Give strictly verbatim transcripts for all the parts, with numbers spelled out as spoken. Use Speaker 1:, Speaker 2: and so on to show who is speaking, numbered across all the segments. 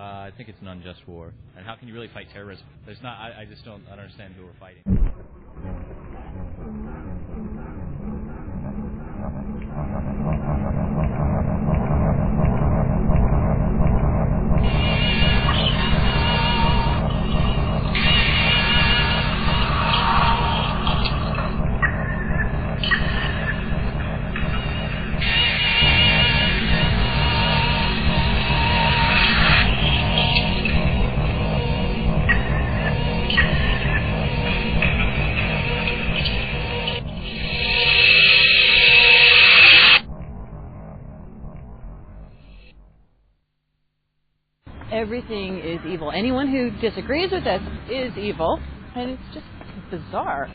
Speaker 1: Uh, I think it's an unjust war. And how can you really fight terrorism? There's not. I, I just don't understand who we're fighting.
Speaker 2: Everything is evil. Anyone who disagrees with us is evil, and it's just bizarre.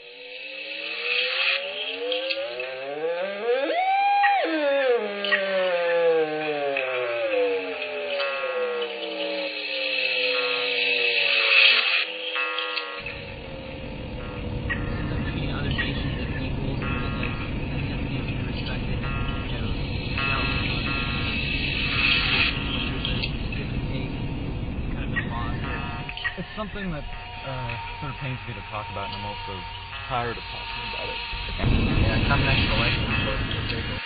Speaker 3: It's something that uh, sort of pains me to talk about, and I'm also tired of talking about it. Yeah, come next election, I'm voting for Jacob.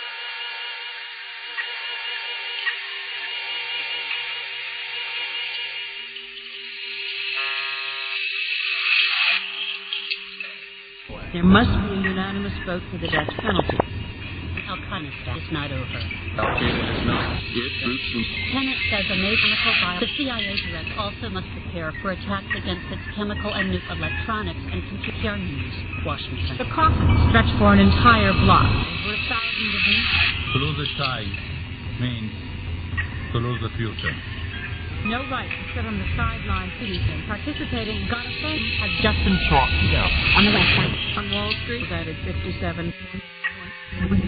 Speaker 4: There must be a unanimous vote for the death penalty. Al-Qaeda is not over.
Speaker 5: Al-Qaeda is not yet groups.
Speaker 4: Tenet says a major violence. The C I A director also must prepare for attacks against its chemical and nuclear electronics and computer news. Washington. The cost stretch for an entire block. Over a thousand of them.
Speaker 5: To lose a child means to lose the future.
Speaker 4: No right to sit on the sidelines anything. Participating, gotta say, has just been shot. Yeah. On the west side. On Wall Street, that is fifty-seven.
Speaker 6: I think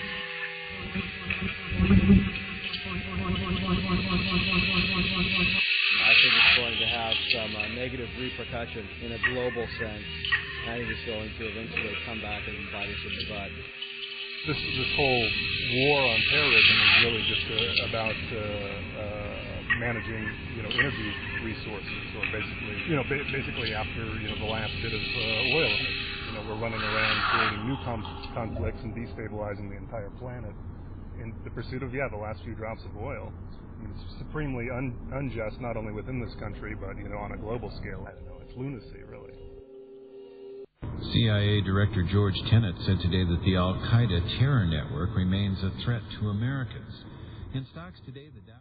Speaker 6: it's going to have some uh, negative repercussions in a global sense. I think it's going to eventually come back and bite us in the butt.
Speaker 7: This this whole war on terrorism is really just uh, about uh, uh, managing, you know, energy resources, or basically, you know, ba- basically after, you know, the last bit of uh, oil. You know, we're running around creating new com- conflicts and destabilizing the entire planet in the pursuit of, yeah, the last few drops of oil. I mean, it's supremely un- unjust, not only within this country, but, you know, on a global scale. I don't know, it's lunacy, really.
Speaker 8: C I A Director George Tenet said today that the Al-Qaeda terror network remains a threat to Americans. In stocks today, the Dow